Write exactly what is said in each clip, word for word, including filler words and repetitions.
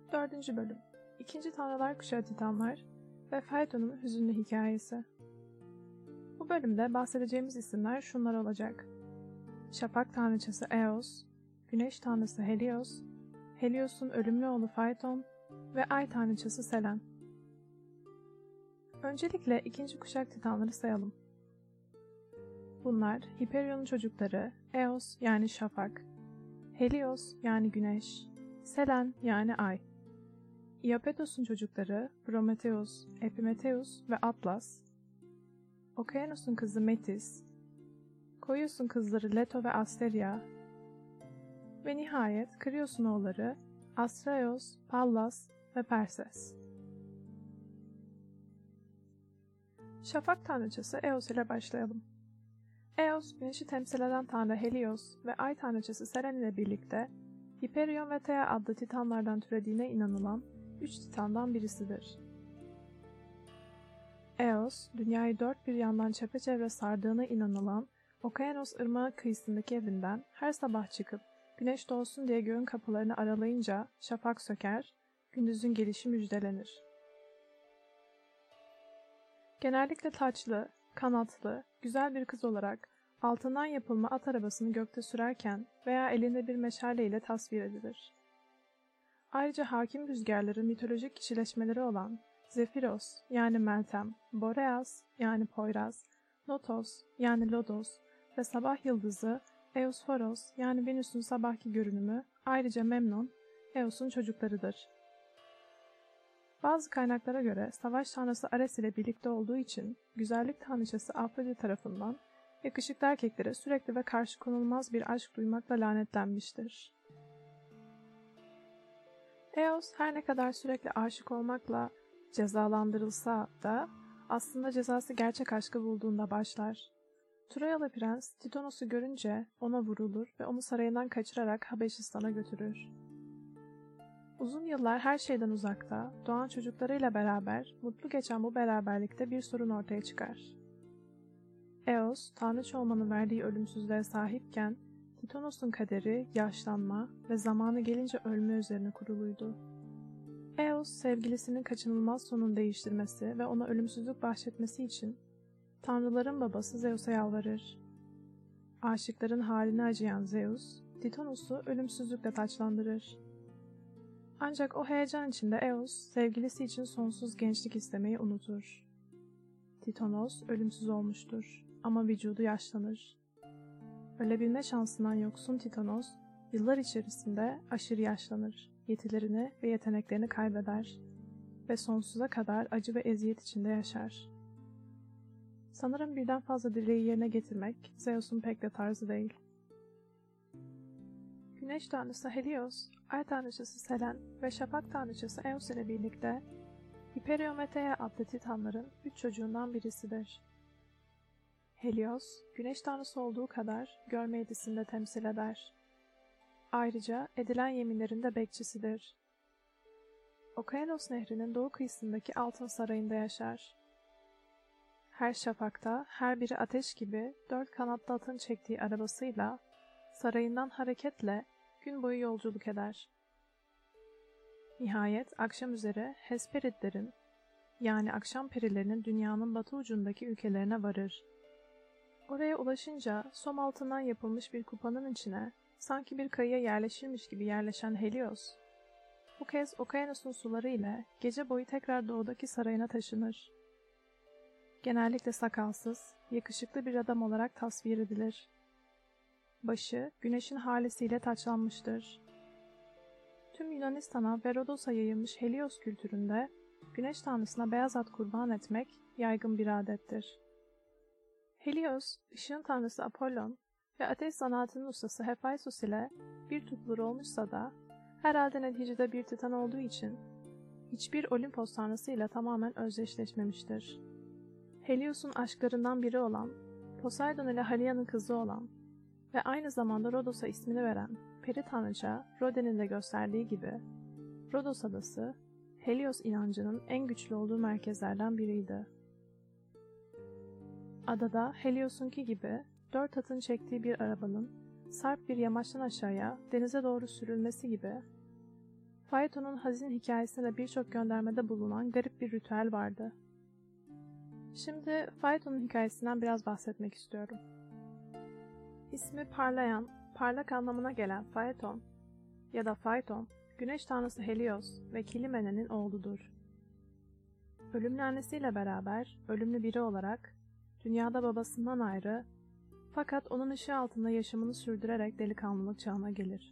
Dördüncü bölüm. İkinci Tanrılar Kuşağı Titanlar ve Phaeton'un hüzünlü hikayesi. Bu bölümde bahsedeceğimiz isimler şunlar olacak: Şafak Tanrıçası Eos, Güneş Tanrısı Helios, Helios'un ölümlü oğlu Phaeton ve Ay Tanrıçası Selen. Öncelikle ikinci kuşak Titanları sayalım. Bunlar Hyperion'un çocukları Eos yani Şafak, Helios yani Güneş, Selen yani Ay. Iapetos'un çocukları Prometheus, Epimetheus ve Atlas, Okeanos'un kızı Metis, Koios'un kızları Leto ve Asteria ve nihayet Krios'un oğulları Astraios, Pallas ve Perses. Şafak tanrıçası Eos ile başlayalım. Eos, güneşi temsil eden tanrı Helios ve ay tanrıçası Selen ile birlikte Hyperion ve Thea adlı titanlardan türediğine inanılan üç titandan birisidir. Eos, dünyayı dört bir yandan çepeçevre sardığına inanılan Okeanos ırmağı kıyısındaki evinden her sabah çıkıp güneş doğsun diye göğün kapılarını aralayınca şafak söker, gündüzün gelişi müjdelenir. Genellikle taçlı, kanatlı, güzel bir kız olarak altından yapılma at arabasını gökte sürerken veya elinde bir meşale ile tasvir edilir. Ayrıca hakim rüzgarların mitolojik kişileşmeleri olan Zephyros yani Meltem, Boreas yani Poyraz, Notos yani Lodos ve sabah yıldızı Eosforos yani Venüs'ün sabahki görünümü, ayrıca Memnon, Eos'un çocuklarıdır. Bazı kaynaklara göre savaş tanrısı Ares ile birlikte olduğu için güzellik tanrıçası Afrodit tarafından yakışıklı erkeklere sürekli ve karşı konulmaz bir aşk duymakla lanetlenmiştir. Eos her ne kadar sürekli aşık olmakla cezalandırılsa da aslında cezası gerçek aşkı bulduğunda başlar. Troyalı prens Titonos'u görünce ona vurulur ve onu sarayından kaçırarak Habeşistan'a götürür. Uzun yıllar her şeyden uzakta, doğan çocuklarıyla beraber mutlu geçen bu beraberlikte bir sorun ortaya çıkar. Eos, tanrıça olmanın verdiği ölümsüzlüğe sahipken, Titonos'un kaderi yaşlanma ve zamanı gelince ölme üzerine kuruluydu. Eos, sevgilisinin kaçınılmaz sonunu değiştirmesi ve ona ölümsüzlük bahşetmesi için tanrıların babası Zeus'a yalvarır. Aşıkların haline acıyan Zeus, Titonos'u ölümsüzlükle taçlandırır. Ancak o heyecan içinde Eos, sevgilisi için sonsuz gençlik istemeyi unutur. Titonos ölümsüz olmuştur ama vücudu yaşlanır. Ölebilme şansından yoksun Titonos, yıllar içerisinde aşırı yaşlanır, yetilerini ve yeteneklerini kaybeder ve sonsuza kadar acı ve eziyet içinde yaşar. Sanırım birden fazla dileği yerine getirmek Zeus'un pek de tarzı değil. Güneş tanrısı Helios, ay tanrıçası Selen ve şafak tanrıçası Eos ile birlikte Hyperion ve Thea adlı titanların üç çocuğundan birisidir. Helios, güneş tanrısı olduğu kadar görme yetisini de temsil eder. Ayrıca edilen yeminlerin de bekçisidir. Okeanos nehrinin doğu kıyısındaki altın sarayında yaşar. Her şafakta her biri ateş gibi dört kanatlı atın çektiği arabasıyla sarayından hareketle gün boyu yolculuk eder. Nihayet akşam üzere Hesperitlerin yani akşam perilerinin dünyanın batı ucundaki ülkelerine varır. Oraya ulaşınca som altından yapılmış bir kupanın içine sanki bir kayıya yerleşirmiş gibi yerleşen Helios, bu kez Okeanos'un suları ile gece boyu tekrar doğudaki sarayına taşınır. Genellikle sakalsız, yakışıklı bir adam olarak tasvir edilir. Başı güneşin halesiyle taçlanmıştır. Tüm Yunanistan'a ve Rodos'a yayılmış Helios kültüründe güneş tanrısına beyaz at kurban etmek yaygın bir adettir. Helios, ışığın tanrısı Apollon ve ateş sanatının ustası Hephaistos ile bir tutulur olmuşsa da herhalde neticede bir titan olduğu için hiçbir Olimpos tanrısıyla tamamen özdeşleşmemiştir. Helios'un aşklarından biri olan, Poseidon ile Halia'nın kızı olan ve aynı zamanda Rodos'a ismini veren peri tanrıça Rode'nin de gösterdiği gibi, Rodos adası, Helios inancının en güçlü olduğu merkezlerden biriydi. Adada Helios'unki gibi dört atın çektiği bir arabanın sarp bir yamaçtan aşağıya denize doğru sürülmesi gibi Phaeton'un hazin hikayesine de birçok göndermede bulunan garip bir ritüel vardı. Şimdi Phaeton'un hikayesinden biraz bahsetmek istiyorum. İsmi parlayan, parlak anlamına gelen Phaeton ya da Phaeton, güneş tanrısı Helios ve Kilimene'nin oğludur. Ölümlü annesiyle beraber ölümlü biri olarak dünyada babasından ayrı fakat onun ışığı altında yaşamını sürdürerek delikanlılık çağına gelir.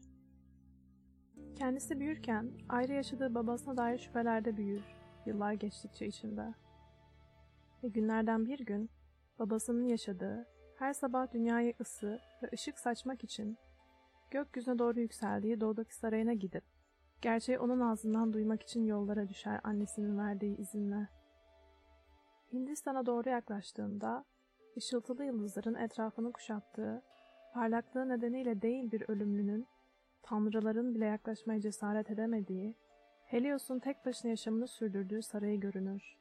Kendisi büyürken ayrı yaşadığı babasına dair şüphelerde büyür, yıllar geçtikçe içinde. Ve günlerden bir gün babasının yaşadığı, her sabah dünyaya ısı ve ışık saçmak için gökyüzüne doğru yükseldiği doğudaki sarayına gidip, gerçeği onun ağzından duymak için yollara düşer annesinin verdiği izinle. Hindistan'a doğru yaklaştığında, ışıltılı yıldızların etrafını kuşattığı, parlaklığı nedeniyle değil bir ölümlünün, tanrıların bile yaklaşmaya cesaret edemediği, Helios'un tek başına yaşamını sürdürdüğü sarayı görünür.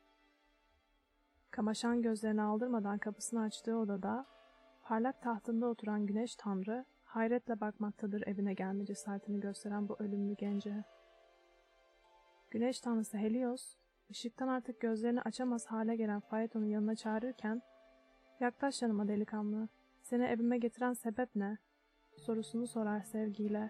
Kamaşan gözlerini aldırmadan kapısını açtığı odada, parlak tahtında oturan güneş tanrı, hayretle bakmaktadır evine gelme cesaretini gösteren bu ölümlü gence. Güneş tanrısı Helios, ışıktan artık gözlerini açamaz hale gelen Phaeton'u yanına çağırırken, "Yaklaş yanıma delikanlı, seni evime getiren sebep ne?" sorusunu sorar sevgiyle.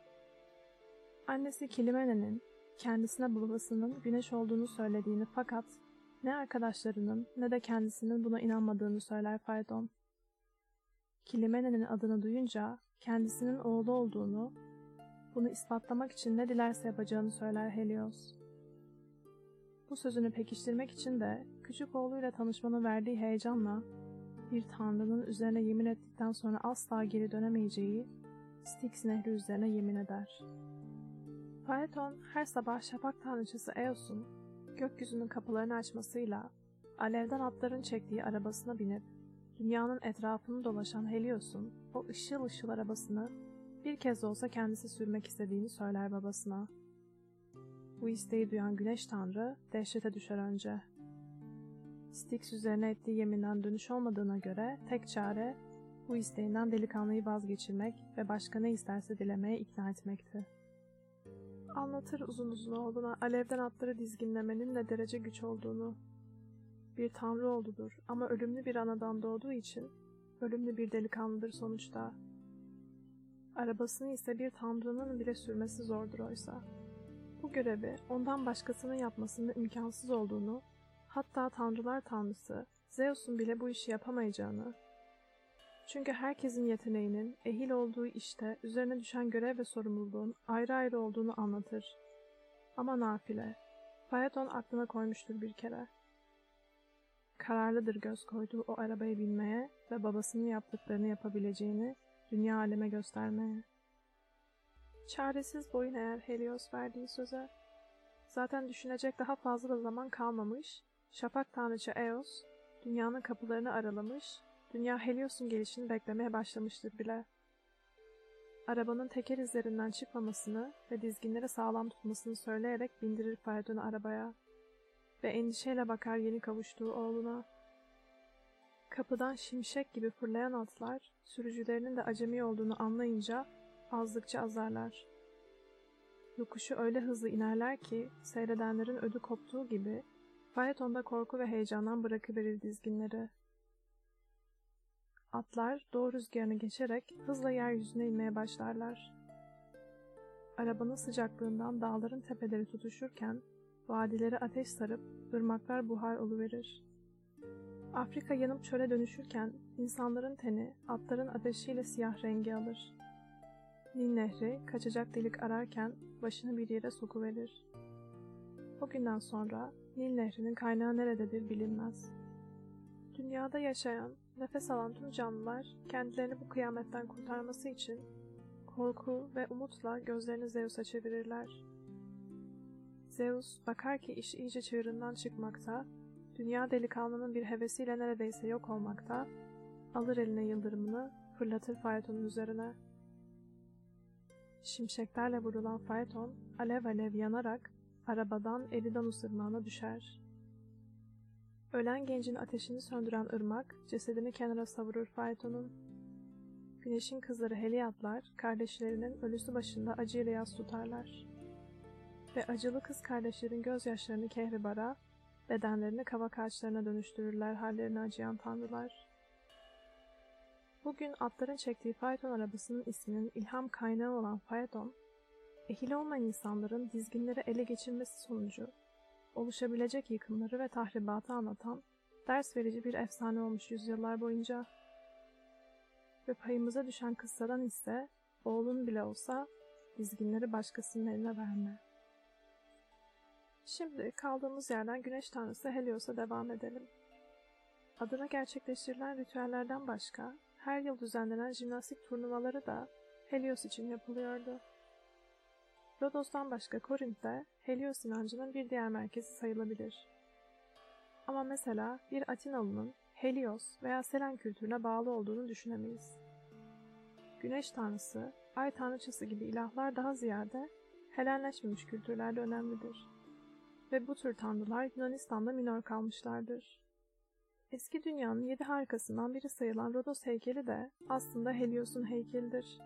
Annesi Kilimene'nin kendisine babasının güneş olduğunu söylediğini fakat ne arkadaşlarının ne de kendisinin buna inanmadığını söyler Phaeton. Kilimene'nin adını duyunca kendisinin oğlu olduğunu, bunu ispatlamak için ne dilerse yapacağını söyler Helios. Bu sözünü pekiştirmek için de küçük oğluyla tanışmanın verdiği heyecanla bir tanrının üzerine yemin ettikten sonra asla geri dönemeyeceği Styx nehri üzerine yemin eder. Phaeton her sabah şafak tanrıçısı Eos'un gökyüzünün kapılarını açmasıyla alevden atların çektiği arabasına binip dünyanın etrafını dolaşan Helios'un o ışıl ışıl arabasını bir kez de olsa kendisi sürmek istediğini söyler babasına. Bu isteği duyan güneş tanrı dehşete düşer önce. Styx üzerine ettiği yeminden dönüş olmadığına göre tek çare bu isteğinden delikanlıyı vazgeçirmek ve başka ne isterse dilemeye ikna etmekti. Anlatır uzun uzun oğluna alevden atları dizginlemenin ne derece güç olduğunu. Bir tanrı oğludur ama ölümlü bir anadan doğduğu için ölümlü bir delikanlıdır sonuçta. Arabasını ise bir tanrının bile sürmesi zordur oysa. Bu görevi ondan başkasının yapmasının imkansız olduğunu, hatta tanrılar tanrısı Zeus'un bile bu işi yapamayacağını, çünkü herkesin yeteneğinin ehil olduğu işte üzerine düşen görev ve sorumluluğun ayrı ayrı olduğunu anlatır. Ama nafile, Phaeton aklına koymuştur bir kere. Kararlıdır göz koyduğu o arabaya binmeye ve babasının yaptıklarını yapabileceğini dünya aleme göstermeye. Çaresiz boyun eğer Helios verdiği söze. Zaten düşünecek daha fazla da zaman kalmamış, şafak tanrıçı Eos, dünyanın kapılarını aralamış, dünya Helios'un gelişini beklemeye başlamıştır bile. Arabanın teker izlerinden çıkmamasını ve dizginleri sağlam tutmasını söyleyerek bindirir Phaeton'u arabaya ve endişeyle bakar yeni kavuştuğu oğluna. Kapıdan şimşek gibi fırlayan atlar, sürücülerinin de acemi olduğunu anlayınca azdıkça azarlar. Yokuşu öyle hızlı inerler ki seyredenlerin ödü koptuğu gibi Phaeton'da korku ve heyecandan bırakıverir dizginleri. Atlar doğu rüzgarını geçerek hızla yeryüzüne inmeye başlarlar. Arabanın sıcaklığından dağların tepeleri tutuşurken vadileri ateş sarıp ırmaklar buhar oluverir. Afrika yanıp çöle dönüşürken insanların teni atların ateşiyle siyah rengi alır. Nil Nehri kaçacak delik ararken başını bir yere sokuverir. O günden sonra Nil Nehri'nin kaynağı nerededir bilinmez. Dünyada yaşayan, nefes alan tüm canlılar kendilerini bu kıyametten kurtarması için korku ve umutla gözlerini Zeus'a çevirirler. Zeus bakar ki iş iyice çığırından çıkmakta, dünya delikanlının bir hevesiyle neredeyse yok olmakta, alır eline yıldırımını fırlatır Phaeton'un üzerine. Şimşeklerle vurulan Phaeton alev alev yanarak arabadan Eridanus ırmağına düşer. Ölen gencin ateşini söndüren ırmak cesedini kenara savurur Phaeton'un. Güneşin kızları Heliadlar kardeşlerinin ölüsü başında acıyla yas tutarlar. ve acılı kız kardeşlerin gözyaşlarını kehribara, bedenlerini kavak ağaçlarına dönüştürürler hallerine acıyan tanrılar. Bugün atların çektiği fayton arabasının isminin ilham kaynağı olan fayton, ehil olmayan insanların dizginleri ele geçirmesi sonucu oluşabilecek yıkımları ve tahribatı anlatan ders verici bir efsane olmuş yüzyıllar boyunca. Ve payımıza düşen kıssadan ise oğlun bile olsa dizginleri başkasının eline verme. Şimdi kaldığımız yerden güneş tanrısı Helios'a devam edelim. Adına gerçekleştirilen ritüellerden başka her yıl düzenlenen jimnastik turnuvaları da Helios için yapılıyordu. Rodos'tan başka Korint de Helios inancının bir diğer merkezi sayılabilir. Ama mesela bir Atinalı'nın Helios veya Selen kültürüne bağlı olduğunu düşünemeyiz. Güneş tanrısı, ay tanrıçası gibi ilahlar daha ziyade Helenleşmemiş kültürlerde önemlidir. Ve bu tür tanrılar Yunanistan'da minor kalmışlardır. Eski dünyanın yedi harikasından biri sayılan Rodos heykeli de aslında Helios'un heykelidir.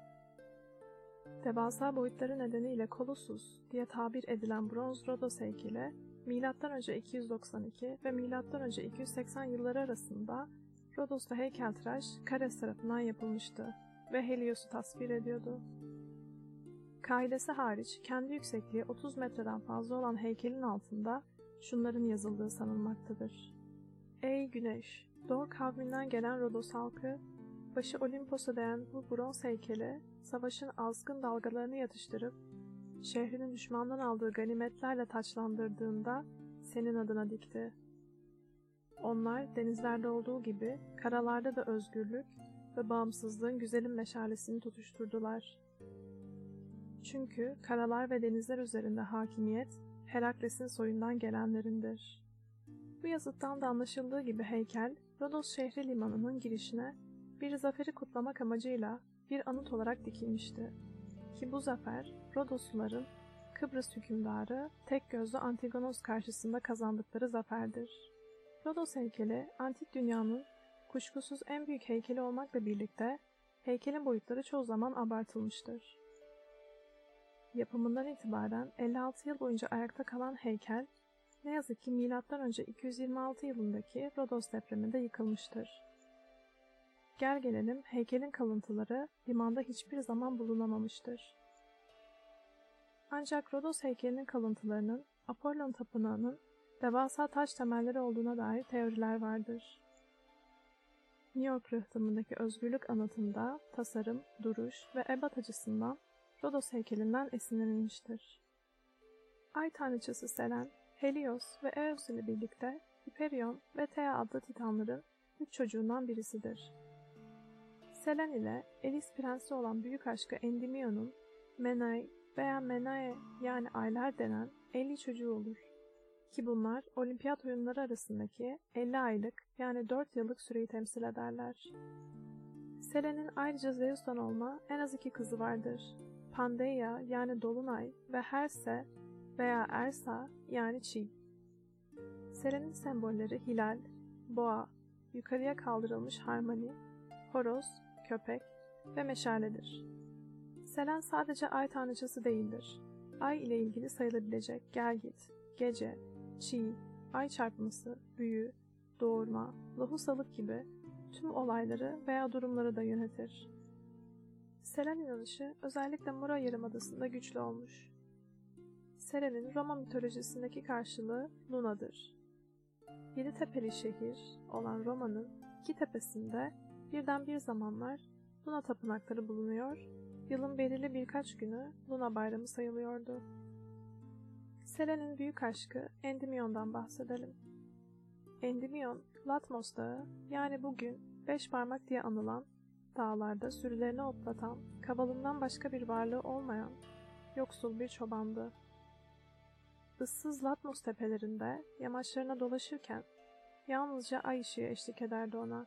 Devasa boyutları nedeniyle Kolossus diye tabir edilen bronz Rodos heykeli, milattan önce iki yüz doksan iki ve milattan önce iki yüz seksen yılları arasında Rodos'ta heykeltıraş Kares tarafından yapılmıştı ve Helios'u tasvir ediyordu. Kaidesi hariç kendi yüksekliği otuz metreden fazla olan heykelin altında şunların yazıldığı sanılmaktadır. Ey Güneş! Dor kavminden gelen Rodos halkı, başı Olimpos'a değen bu bronz heykeli, savaşın azgın dalgalarını yatıştırıp, şehrinin düşmandan aldığı ganimetlerle taçlandırdığında senin adına dikti. Onlar denizlerde olduğu gibi karalarda da özgürlük ve bağımsızlığın güzelim meşalesini tutuşturdular. Çünkü karalar ve denizler üzerinde hakimiyet Herakles'in soyundan gelenlerindir. Bu yazıttan da anlaşıldığı gibi heykel, Rodos şehri limanının girişine bir zaferi kutlamak amacıyla bir anıt olarak dikilmişti. Ki bu zafer, Rodosluların Kıbrıs hükümdarı tek gözlü Antigonos karşısında kazandıkları zaferdir. Rodos heykeli, antik dünyanın kuşkusuz en büyük heykeli olmakla birlikte, heykelin boyutları çoğu zaman abartılmıştır. Yapımından itibaren elli altı yıl boyunca ayakta kalan heykel, ne yazık ki milattan önce iki yüz yirmi altı yılındaki Rodos depreminde yıkılmıştır. Gel gelelim heykelin kalıntıları limanda hiçbir zaman bulunamamıştır. Ancak Rodos heykelinin kalıntılarının Apollon tapınağının devasa taş temelleri olduğuna dair teoriler vardır. New York rıhtımındaki özgürlük anıtında tasarım, duruş ve ebat açısından Rodos heykelinden esinlenilmiştir. Ay tanrıçası Selen, Helios ve Eos ile birlikte Hyperion ve Thea adlı titanların üç çocuğundan birisidir. Selen ile Elis prensi olan büyük aşkı Endymion'un Menai veya Menae yani aylar denen elli çocuğu olur. Ki bunlar olimpiyat oyunları arasındaki elli aylık yani dört yıllık süreyi temsil ederler. Selen'in ayrıca Zeus'tan olma en az iki kızı vardır. Pandeia yani Dolunay ve Herse veya Ersa yani Çiğ. Selen'in sembolleri hilal, boğa, yukarıya kaldırılmış harmoni, horoz, köpek ve meşaledir. Selen sadece ay tanrıçası değildir. Ay ile ilgili sayılabilecek gelgit, gece, çiğ, ay çarpması, büyü, doğurma, lohusalık gibi tüm olayları veya durumları da yönetir. Selen inanışı özellikle Mura Yarımadası'nda güçlü olmuş. Selen'in Roma mitolojisindeki karşılığı Luna'dır. Yedi tepeli şehir olan Roma'nın iki tepesinde birden bir zamanlar Luna tapınakları bulunuyor, yılın belirli birkaç günü Luna bayramı sayılıyordu. Selen'in büyük aşkı Endymion'dan bahsedelim. Endymion, Latmos Dağı yani bugün beş parmak diye anılan, dağlarda sürülerini otlatan, kabalından başka bir varlığı olmayan, yoksul bir çobandı. Issız Latmos tepelerinde yamaçlarına dolaşırken yalnızca ay ışığı eşlik ederdi ona.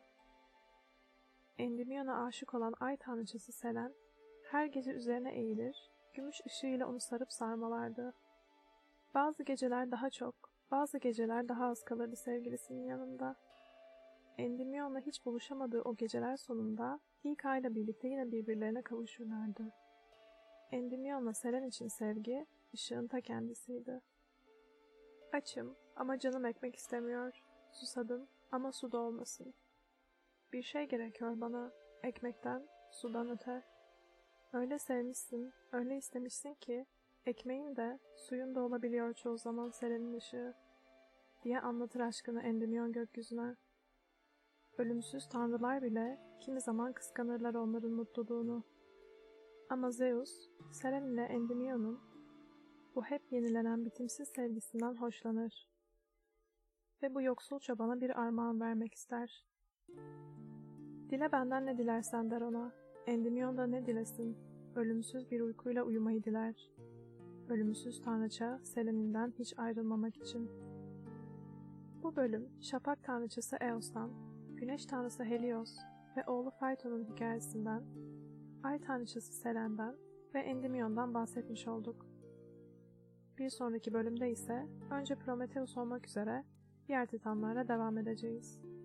Endymion'a aşık olan ay tanrıçası Selen, her gece üzerine eğilir, gümüş ışığıyla onu sarıp sarmalardı. Bazı geceler daha çok, bazı geceler daha az kalırdı sevgilisinin yanında. Endymion'la hiç buluşamadığı o geceler sonunda ilk ayla birlikte yine birbirlerine kavuşurlardı. Endymion'la Selen için sevgi, ışığın ta kendisiydi. Açım ama canım ekmek istemiyor. Susadım ama su da olmasın. Bir şey gerekiyor bana, ekmekten, sudan öte. Öyle sevmişsin, öyle istemişsin ki, ekmeğin de, suyun da olabiliyor çoğu zaman Selen'in ışığı, diye anlatır aşkını Endymion gökyüzüne. Ölümsüz tanrılar bile kimi zaman kıskanırlar onların mutluluğunu. Ama Zeus, Selen ile Endymion'un bu hep yenilenen bitimsiz sevgisinden hoşlanır. Ve bu yoksul çobana bir armağan vermek ister. Dile benden ne dilersen der ona. Endymion da ne dilesin? Ölümsüz bir uykuyla uyumayı diler. Ölümsüz tanrıça Selen'inden hiç ayrılmamak için. Bu bölüm şafak tanrıçası Eos'tan, güneş tanrısı Helios ve oğlu Phaeton'un hikayesinden, ay tanrıçası Selen'den ve Endymion'dan bahsetmiş olduk. Bir sonraki bölümde ise önce Prometheus olmak üzere diğer titanlarla devam edeceğiz.